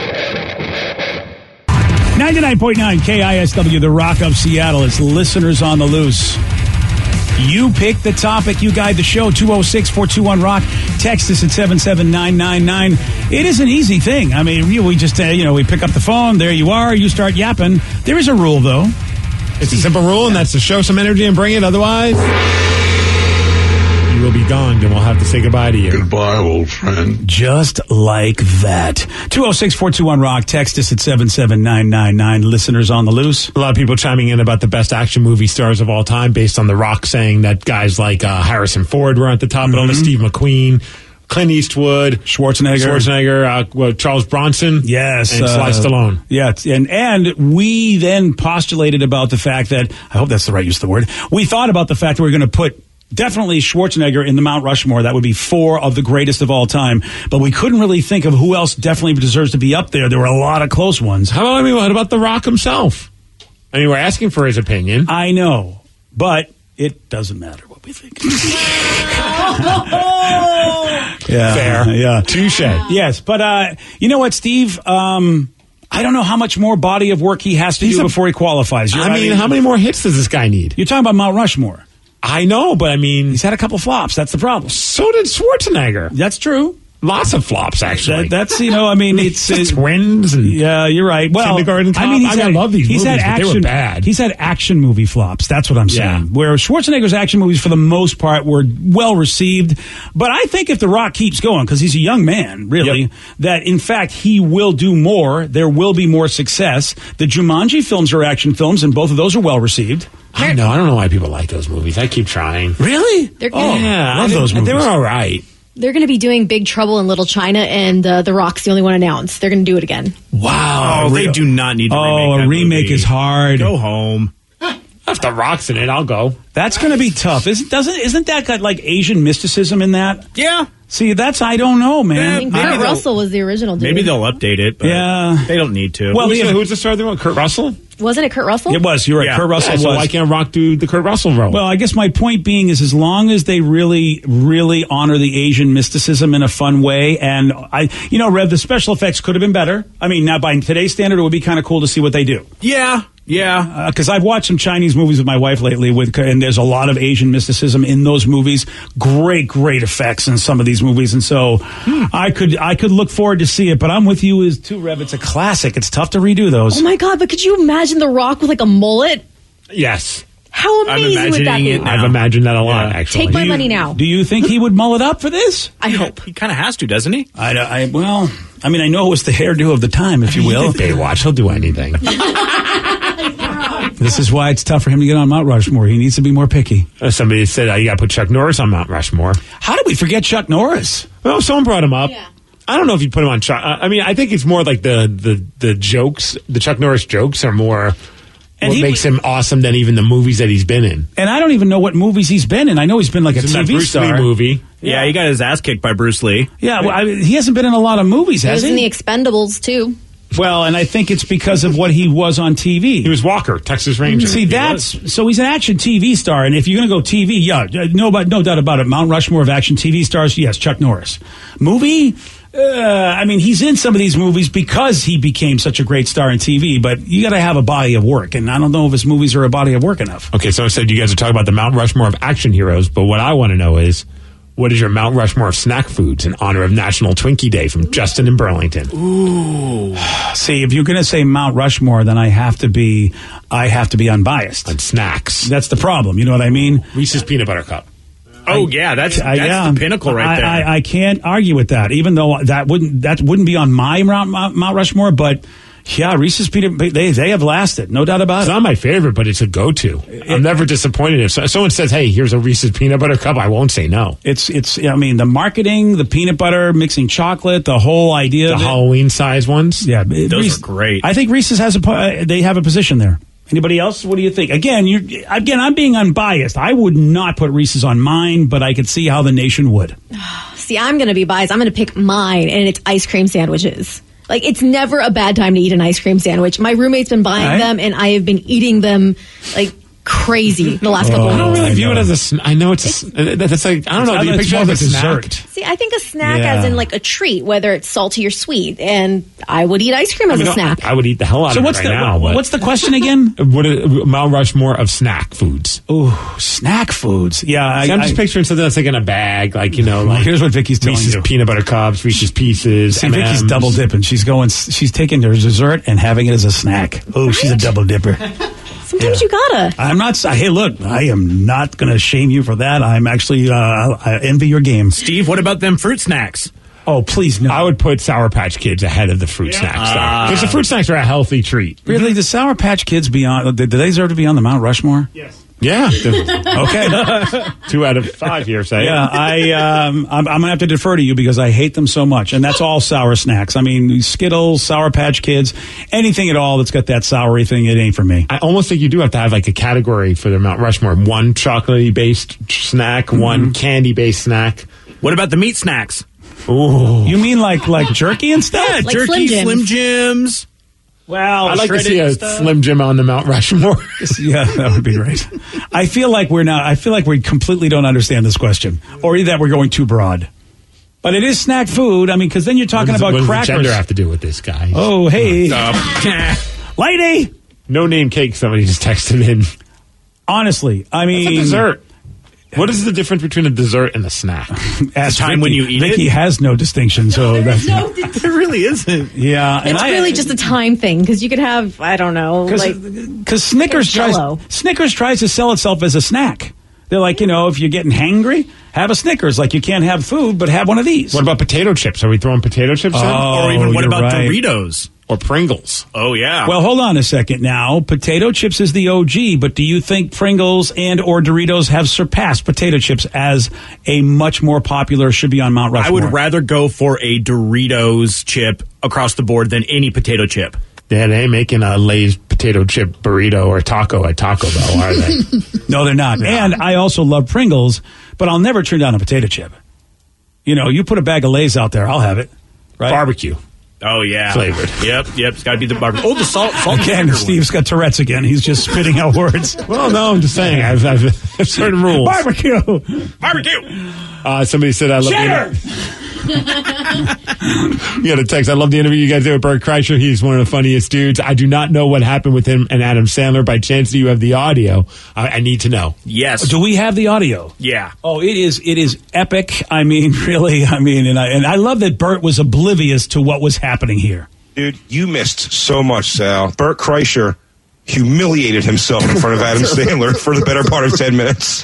ninety-nine point nine K I S W, The Rock of Seattle. It's Listeners on the Loose. You pick the topic. You guide the show, two oh six, four two one, rock. Text us at seven seven nine nine nine. It is an easy thing. I mean, we just, uh, you know, we pick up the phone. There you are. You start yapping. There is a rule, though. It's a simple rule, and that's to show some energy and bring it. Otherwise, you will be gone, and we'll have to say goodbye to you. Goodbye, old friend. Just like that. two oh six, four two one, rock. Text us at seven seven nine nine nine. Listeners on the Loose. A lot of people chiming in about the best action movie stars of all time based on The Rock saying that guys like uh, Harrison Ford were at the top, mm-hmm. but only Steve McQueen, Clint Eastwood, Schwarzenegger, Schwarzenegger, uh, well, Charles Bronson, yes, and Sly uh, Stallone. Yeah, and and we then postulated about the fact that, I hope that's the right use of the word, we thought about the fact that we we're going to put definitely Schwarzenegger in the Mount Rushmore. That would be four of the greatest of all time. But we couldn't really think of who else definitely deserves to be up there. There were a lot of close ones. How about, I mean, what about The Rock himself? I mean, we're asking for his opinion. I know, but it doesn't matter what we think. Yeah, fair. Yeah, touche. Yes, but uh, you know what, Steve? Um, I don't know how much more body of work he has to He's do a, before he qualifies. You're I mean, how many more hits does this guy need? You're talking about Mount Rushmore. I know, but I mean, he's had a couple flops. That's the problem. So did Schwarzenegger. That's true. Lots of flops, actually. That, that's, you know, I mean, it's uh, twins and yeah, you're right. Well, Kindergarten Cop. I mean, he's I, mean, had, I love these he's movies, had action, but they were bad. He's had action movie flops. That's what I'm saying. Yeah. Where Schwarzenegger's action movies, for the most part, were well received. But I think if The Rock keeps going, because he's a young man, really, yep. that in fact he will do more. There will be more success. The Jumanji films are action films, and both of those are well received. I don't know. I don't know why people like those movies. I keep trying. Really? They're oh, yeah. I love those movies. They were all right. They're going to be doing Big Trouble in Little China, and uh, The Rock's the only one announced. They're going to do it again. Wow. Oh, they do not need to oh, remake that a remake movie. is hard. Go home. If The Rock's in it, I'll go. That's going to be tough. Isn't, doesn't, isn't that got like Asian mysticism in that? Yeah. See, that's, I don't know, man. I think Kurt Russell was the original dude. Maybe they'll update it, but yeah. they don't need to. Well, who's, the, who's the star of the role? Kurt Russell? Wasn't it Kurt Russell? It was. You're right. Yeah. Kurt Russell Yeah, was. so why can't Rock do the Kurt Russell role? Well, I guess my point being is as long as they really, really honor the Asian mysticism in a fun way, and I, you know, Rev, the special effects could have been better. I mean, now by today's standard, it would be kind of cool to see what they do. Yeah, yeah. Because uh, I've watched some Chinese movies with my wife lately, with, and there's a lot of Asian mysticism in those movies. Great, great effects in some of these movies, and so hmm. I could, I could look forward to see it. But I'm with you, is too, Rev. It's a classic. It's tough to redo those. Oh my God! But could you imagine The Rock with like a mullet? Yes. How amazing would that be? I've imagined that a lot, yeah. actually. Take my you, money now. Do you think he would mull it up for this? I hope. He kind of has to, doesn't he? I, I, well, I mean, I know it was the hairdo of the time, if you will. Baywatch, he'll do anything. This is why it's tough for him to get on Mount Rushmore. He needs to be more picky. Uh, somebody said, uh, you got to put Chuck Norris on Mount Rushmore. How did we forget Chuck Norris? Well, someone brought him up. Yeah. I don't know if you put him on Chuck. I mean, I think it's more like the, the, the jokes, the Chuck Norris jokes are more... And what he, makes him awesome than even the movies that he's been in. And I don't even know what movies he's been in. I know he's been like he's a in T V that Bruce star. Lee movie. Yeah. yeah, he got his ass kicked by Bruce Lee. Yeah, well, I mean, he hasn't been in a lot of movies, he has was he? in The Expendables, too. Well, and I think it's because of what he was on T V. He was Walker, Texas Ranger. See, that's so he's an action T V star, and if you're going to go T V, yeah, no, no doubt about it. Mount Rushmore of action T V stars, yes, Chuck Norris. Movie, uh, I mean, he's in some of these movies because he became such a great star in T V. But you got to have a body of work, and I don't know if his movies are a body of work enough. Okay, so I said you guys are talking about the Mount Rushmore of action heroes, but what I want to know is, what is your Mount Rushmore of snack foods in honor of National Twinkie Day from Justin in Burlington? Ooh. See, if you're going to say Mount Rushmore, then I have to be, I have to be unbiased. On snacks. That's the problem. You know what I mean? Reese's Peanut Butter Cup. Oh I, yeah, that's that's yeah, the pinnacle right there. I, I, I can't argue with that, even though that wouldn't that wouldn't be on my Mount, Mount Rushmore, but. Yeah, Reese's Peanut, they they have lasted, no doubt about it's it. It's not my favorite, but it's a go-to. It, I'm never disappointed if, so, if someone says, "Hey, here's a Reese's Peanut Butter Cup." I won't say no. It's it's. I mean, the marketing, the peanut butter, mixing chocolate, the whole idea. The of Halloween size ones, yeah, those Reese, are great. I think Reese's has a they have a position there. Anybody else? What do you think? Again, you again, I'm being unbiased. I would not put Reese's on mine, but I could see how the nation would. See, I'm going to be biased. I'm going to pick mine, and it's ice cream sandwiches. Like, it's never a bad time to eat an ice cream sandwich. My roommate's been buying right. them, and I have been eating them, like, crazy the last couple oh, of weeks. I don't really view it as a sn- I know it's, it's a, that's like, I don't know, do you picture it as a dessert? See, I think a snack yeah. as in, like, a treat, whether it's salty or sweet, and I would eat ice cream as I mean, a snack. I would eat the hell out so of what's it right the, now. What, what's the question again? What is, Mount Rushmore of snack foods. Ooh, snack foods. Yeah. See, I, I'm just I, picturing something that's like in a bag, like, you know, like. Here's what Vicky's telling Reese's you. Peanut Butter Cups, Reese's Pieces, See, M and M's. Vicky's double dipping. She's going, she's taking her dessert and having it as a snack. Oh, right? She's a double dipper. Sometimes yeah. you gotta. I'm not. Hey, look, I am not going to shame you for that. I'm actually, uh, I envy your game. Steve, what about them fruit snacks? Oh, please no. I would put Sour Patch Kids ahead of the fruit yeah. snacks. Because uh, the fruit snacks are a healthy treat. Really? The Sour Patch Kids be on, do they deserve to be on the Mount Rushmore? Yes. Yeah. Okay. Two out of five here, say. Yeah, I, um, I'm, I'm going to have to defer to you because I hate them so much. And that's all sour snacks. I mean, Skittles, Sour Patch Kids, anything at all that's got that soury thing, it ain't for me. I almost think you do have to have like a category for the Mount Rushmore. One chocolatey-based snack, mm-hmm. one candy-based snack. What about the meat snacks? Ooh. You mean like like jerky and stuff? Yeah, like jerky, Slim Slim Jims. Well, I'd like to see a stuff. Slim Jim on the Mount Rushmore. Yeah, that would be great. I feel like we're not. I feel like we completely don't understand this question, or that we're going too broad. But it is snack food. I mean, because then you're talking what about what crackers. What does gender have to do with this guy? Oh, hey, lady. No name cake. Somebody just texted in. Honestly, I mean, it's a dessert. What is the difference between a dessert and a snack? At time Vicky, when you eat Vicky it? has no distinction, so that's No, there really isn't. yeah. And it's I, really just a time thing because you could have I don't know like because Snickers tries Jell-O. Snickers tries to sell itself as a snack. They're like, you know, if you're getting hangry, have a Snickers. Like you can't have food, but have one of these. What about potato chips? Are we throwing potato chips in? Oh, Or even what you're about right. Doritos? Or Pringles? Oh, yeah. Well, hold on a second now. Potato chips is the O G, but do you think Pringles and or Doritos have surpassed potato chips as a much more popular, should be on Mount Rushmore? I would rather go for a Doritos chip across the board than any potato chip. Yeah, they ain't making a Lay's potato chip burrito or taco at Taco Bell, are they? No, they're not. And I also love Pringles, but I'll never turn down a potato chip. You know, you put a bag of Lay's out there, I'll have it. Right? Barbecue. Oh, yeah. Flavored. Yep, yep. It's got to be the barbecue. Oh, the salt. salt Again, Steve's got Tourette's again. He's just spitting out words. Well, no, I'm just saying. I've, I've, I've certain rules. Barbecue. Barbecue. Uh, somebody said, I love Cheddar. the You got a text. I love the interview you guys did with Bert Kreischer. He's one of the funniest dudes. I do not know what happened with him and Adam Sandler. By chance, do you have the audio? I, I need to know. Yes. Do we have the audio? Yeah. Oh, it is it is epic. I mean, really. I mean, and I and I love that Bert was oblivious to what was happening here. Dude, you missed so much, Sal. Bert Kreischer humiliated himself in front of Adam Sandler for the better part of ten minutes.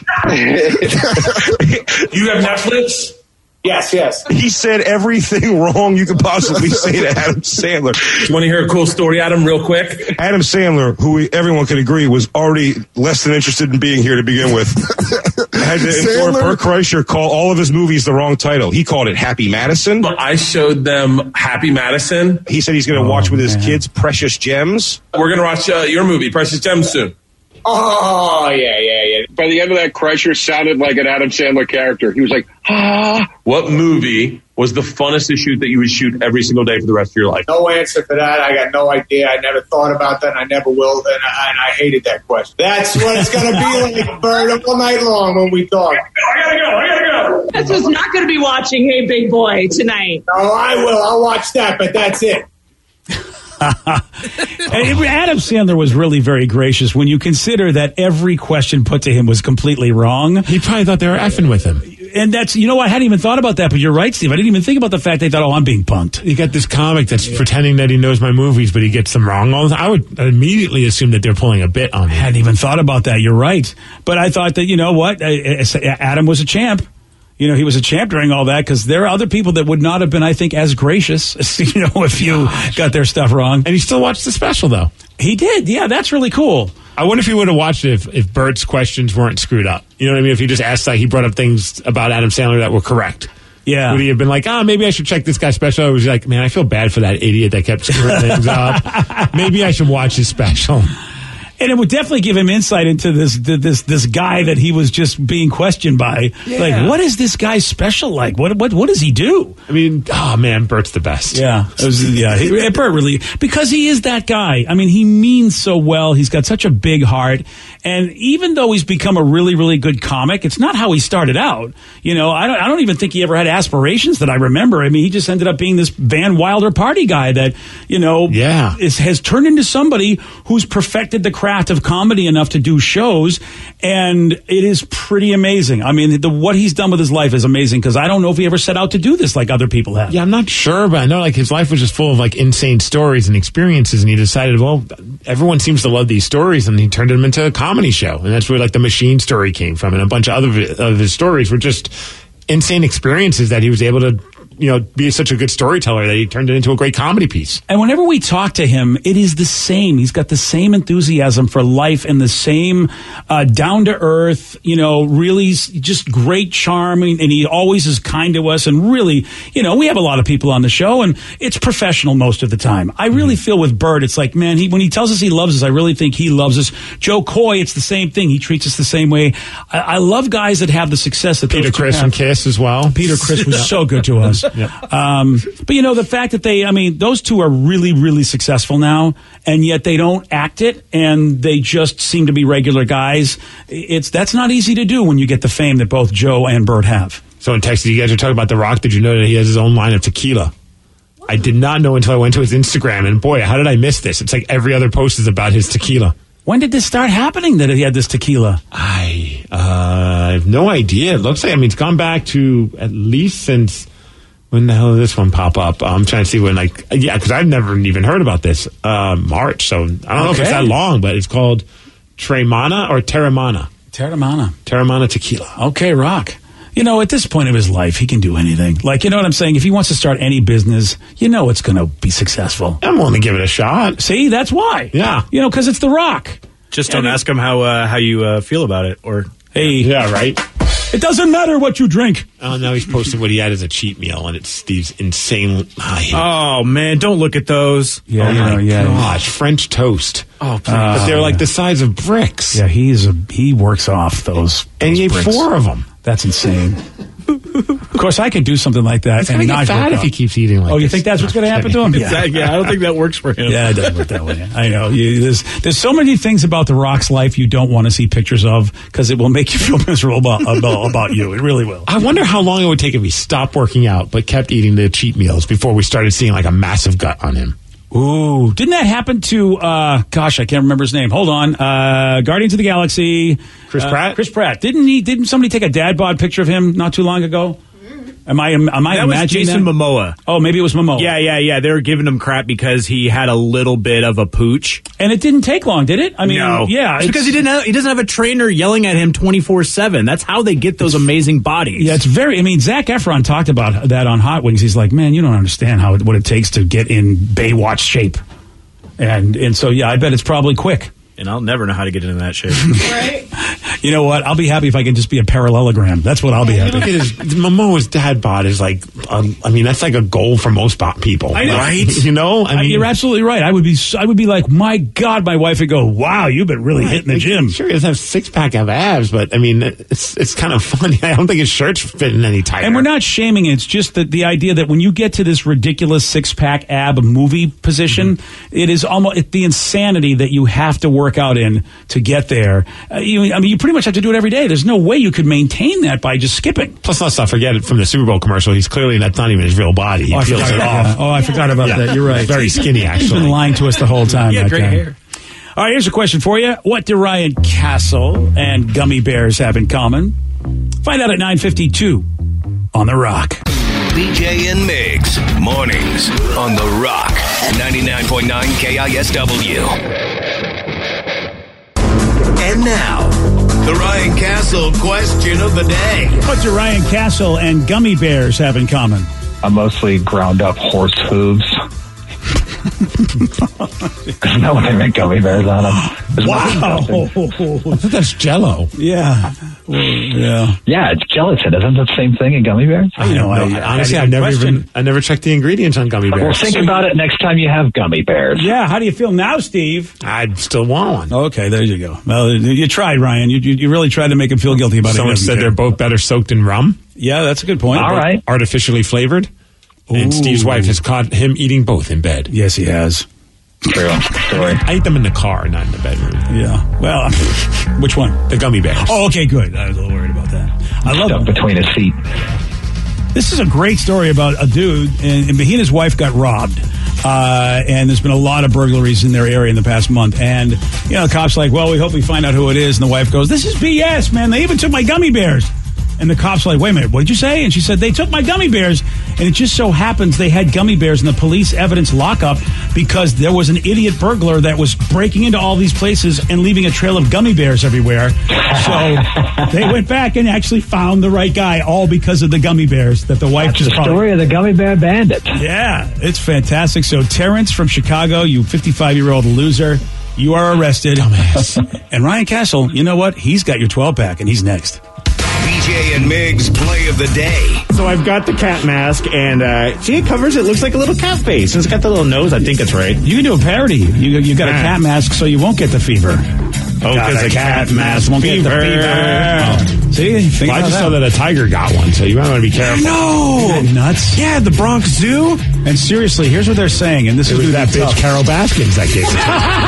You have Netflix? Yes, yes. He said everything wrong you could possibly say to Adam Sandler. Do you want to hear a cool story, Adam, real quick? Adam Sandler, who we, everyone could agree was already less than interested in being here to begin with, had to implore Bert Kreischer call all of his movies the wrong title. He called it Happy Madison. I showed them Happy Madison. He said he's going to Oh, watch with his man. kids Precious Gems. We're going to watch uh, your movie, Precious Gems, soon. Oh, yeah, yeah, yeah. By the end of that, Kreischer sounded like an Adam Sandler character. He was like, ah. What movie was the funnest to shoot that you would shoot every single day for the rest of your life? No answer for that. I got no idea. I never thought about that, and I never will. And I, and I hated that question. That's what it's going to be like, Bird, all night long when we talk. I gotta go. I gotta go. This was not going to be watching Hey Big Boy tonight. No, I will. I'll watch that, but that's it. Adam Sandler was really very gracious when you consider that every question put to him was completely wrong. He probably thought they were effing with him. And that's, you know, I hadn't even thought about that, but you're right, Steve. I didn't even think about the fact they thought, oh, I'm being punked. You got this comic that's yeah. pretending that he knows my movies, but he gets them wrong all the time. I would immediately assume that they're pulling a bit on me. I hadn't even thought about that. You're right. But I thought that, you know what? Adam was a champ. You know, he was a champ during all that because there are other people that would not have been, I think, as gracious, you know, if you got their stuff wrong. And he still watched the special, though. He did. Yeah, that's really cool. I wonder if he would have watched it if, if Bert's questions weren't screwed up. You know what I mean? If he just asked, like, he brought up things about Adam Sandler that were correct. Yeah. Would he have been like, ah, oh, maybe I should check this guy's special? Or was he like, man, I feel bad for that idiot that kept screwing things up. Maybe I should watch his special. And it would definitely give him insight into this this this guy that he was just being questioned by. Yeah. Like, what is this guy's special like? What what what does he do? I mean, oh man, Bert's the best. Yeah, it was, yeah. He, Bert really, because he is that guy. I mean, he means so well. He's got such a big heart, and even though he's become a really really good comic, it's not how he started out. You know, I don't I don't even think he ever had aspirations that I remember. I mean, he just ended up being this Van Wilder party guy that you know, yeah, is, has turned into somebody who's perfected the craft of comedy enough to do shows, and it is pretty amazing. I mean, the, what he's done with his life is amazing because I don't know if he ever set out to do this like other people have. Yeah, I'm not sure, but I know like his life was just full of like insane stories and experiences, and he decided, well, everyone seems to love these stories, and he turned them into a comedy show, and that's where like the Machine story came from, and a bunch of other of his stories were just insane experiences that he was able to, you know, be such a good storyteller that he turned it into a great comedy piece. And whenever we talk to him, it is the same. He's got the same enthusiasm for life and the same uh, down to earth, you know, really just great charm. And he always is kind to us. And really, you know, we have a lot of people on the show and it's professional most of the time. I really mm-hmm. feel with Bert, it's like, man, he, when he tells us he loves us, I really think he loves us. Joe Coy, it's the same thing. He treats us the same way. I, I love guys that have the success that Peter Criss from Kiss as well. Peter Criss was so good to us. Yep. Um, but you know, the fact that they, I mean, those two are really, really successful now, and yet they don't act it, and they just seem to be regular guys. It's that's not easy to do when you get the fame that both Joe and Bert have. So in Texas, you guys are talking about The Rock. Did you know that he has his own line of tequila? I did not know until I went to his Instagram, and boy, how did I miss this? It's like every other post is about his tequila. When did this start happening that he had this tequila? I, uh, I have no idea. It looks like, I mean, it's gone back to at least since... When the hell did this one pop up? I'm trying to see when, like, yeah, because I've never even heard about this. Uh, March, so I don't know okay. if it's that long, but it's called Tremana or Terramana. Terramana. Terramana tequila. Okay, Rock. You know, at this point of his life, he can do anything. Like, you know what I'm saying? If he wants to start any business, you know it's going to be successful. I'm willing to give it a shot. See, that's why. Yeah. You know, because it's The Rock. Just don't and ask him how uh, how you uh, feel about it, or hey, yeah, right. It doesn't matter what you drink. Oh, now he's posting what he had as a cheat meal, and it's Steve's insane. Oh, man, don't look at those. Yeah, oh, you know, yeah. Gosh, French toast. Oh, please. Uh, but they're like the size of bricks. Yeah, he's a, he works off those, those And he ate bricks. four of them. That's insane. Of course, I could do something like that. He's and going to not get fat work if out. he keeps eating like Oh, you this. think that's what's going to happen to him? Exactly. Yeah, I don't think that works for him. Yeah, it doesn't work that way. I know. You, there's there's so many things about The Rock's life you don't want to see pictures of because it will make you feel miserable about, about, about you. It really will. I wonder how long it would take if he stopped working out but kept eating the cheat meals before we started seeing like a massive gut on him. Ooh, didn't that happen to, uh, gosh, I can't remember his name. Hold on. Uh, Guardians of the Galaxy. Chris uh, Pratt? Chris Pratt. Didn't he, didn't somebody take a dad bod picture of him not too long ago? Am I, am I That was imagining Jason that? Momoa. Oh, maybe it was Momoa. Yeah, yeah, yeah. They were giving him crap because he had a little bit of a pooch. And it didn't take long, did it? I mean, no. yeah. It's because he didn't have, he doesn't have a trainer yelling at him twenty-four seven. That's how they get those amazing bodies. Yeah, it's very, I mean, Zac Efron talked about that on Hot Wings. He's like, man, you don't understand how it, what it takes to get in Baywatch shape. And, and so, yeah, I bet it's probably quick. And I'll never know how to get into that shape. Right? You know what? I'll be happy if I can just be a parallelogram. That's what I'll be happy. Look at his Momoa's dad bod is like, um, I mean, that's like a goal for most bo- people. I know. Right? You know? I I mean, You're absolutely right. I would be, I would be like, my God, my wife would go, wow, you've been really hitting the gym. Sure, he doesn't have six pack of abs, but I mean, it's it's kind of funny. I don't think his shirt's fitting any tighter. And we're not shaming it. It's just that the idea that when you get to this ridiculous six pack ab movie position, mm-hmm. it is almost it, the insanity that you have to work out in to get there. Uh, you, I mean, you pretty much have to do it every day. There's no way you could maintain that by just skipping. Plus, let's not forget it from the Super Bowl commercial. He's clearly that's not even his real body. He Oh, I peels forgot it about off. that. Oh, I forgot about Yeah. that. You're right. He's very skinny, He's actually. been lying to us the whole time. Yeah, that great guy. hair. All right, here's a question for you. What do Ryan Castle and Gummy Bears have in common? Find out at nine fifty-two on The Rock. B J and Migs, mornings on The Rock, ninety-nine point nine K I S W. And now, the Ryan Castle question of the day. What do Ryan Castle and Gummy Bears have in common? I mostly ground up horse hooves. Because no one can make gummy bears out of them. Wow. I thought that's Jell-O. Yeah. Well, yeah. Yeah, it's gelatin. Isn't that the same thing in gummy bears? I know. I, honestly, I've never even I never checked the ingredients on gummy bears. Well, think about it next time you have gummy bears. Yeah, how do you feel now, Steve? I still want one. Okay, there you go. Well, you tried, Ryan. You you, you really tried to make him feel guilty about it. Someone said they're both better soaked in rum. Yeah, that's a good point. All right. Artificially flavored. Ooh. And Steve's wife has caught him eating both in bed. Yes, he has. True story. I eat them in the car, not in the bedroom. Yeah. Well, which one? The gummy bears. Oh, okay, good. I was a little worried about that. I love Stuck them. between his feet. This is a great story about a dude, and, and he and his wife got robbed. Uh, and there's been a lot of burglaries in their area in the past month. And, you know, the cop's like, well, we hope we find out who it is. And the wife goes, this is B S, man. They even took my gummy bears. And the cop's like, wait a minute, what did you say? And she said, they took my gummy bears. And it just so happens they had gummy bears in the police evidence lockup because there was an idiot burglar that was breaking into all these places and leaving a trail of gummy bears everywhere. So they went back and actually found the right guy, all because of the gummy bears that the wife That's just the probably... story of the gummy bear bandit. Yeah, it's fantastic. So Terrence from Chicago, you fifty-five-year-old loser, you are arrested. Dumbass. And Ryan Castle, you know what? He's got your twelve-pack, and he's next. B J and Migs play of the day. So I've got the cat mask, and uh, see, it covers it. Looks like a little cat face. And it's got the little nose. I think it's right. You can do a parody. You you got a cat mask, so you won't get the fever. Oh, because the cat mask won't get the fever. Oh. See, think Well, I about just that. saw that a tiger got one, so you might want to be careful. No, nuts. Yeah, the Bronx Zoo. And seriously, here's what they're saying, and this It is was that bitch tough. Carol Baskins that gave it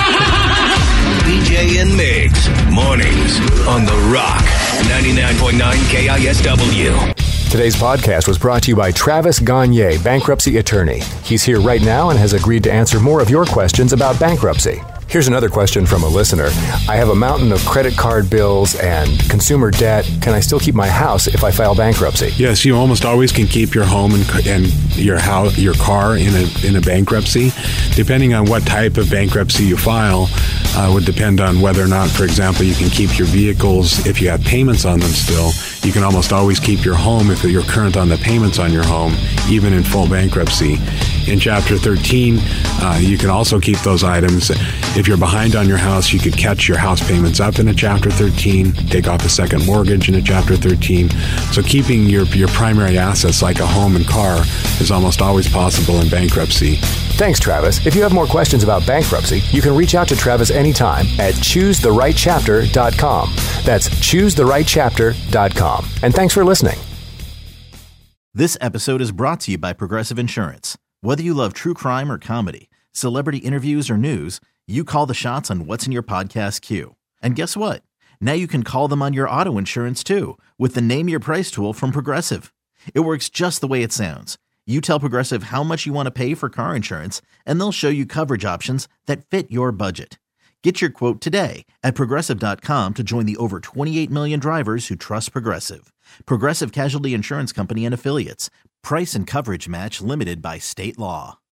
to me. B J and Migs, mornings on The Rock, ninety-nine point nine K I S W. Today's podcast was brought to you by Travis Gagne, bankruptcy attorney. He's here right now and has agreed to answer more of your questions about bankruptcy. Here's another question from a listener. I have a mountain of credit card bills and consumer debt. Can I still keep my house if I file bankruptcy? Yes, you almost always can keep your home and, and your house, your car in a in a bankruptcy. Depending on what type of bankruptcy you file, uh, would depend on whether or not, for example, you can keep your vehicles if you have payments on them still. You can almost always keep your home if you're current on the payments on your home, even in full bankruptcy. In Chapter thirteen, uh, you can also keep those items. If you're behind on your house, you could catch your house payments up in a Chapter thirteen, take off a second mortgage in a Chapter thirteen. So keeping your, your primary assets like a home and car is almost always possible in bankruptcy. Thanks, Travis. If you have more questions about bankruptcy, you can reach out to Travis anytime at choose the right chapter dot com. That's choose the right chapter dot com. And thanks for listening. This episode is brought to you by Progressive Insurance. Whether you love true crime or comedy, celebrity interviews or news, you call the shots on what's in your podcast queue. And guess what? Now you can call them on your auto insurance too with the Name Your Price tool from Progressive. It works just the way it sounds. You tell Progressive how much you want to pay for car insurance, and they'll show you coverage options that fit your budget. Get your quote today at Progressive dot com to join the over twenty-eight million drivers who trust Progressive. Progressive Casualty Insurance Company and Affiliates. Price and coverage match limited by state law.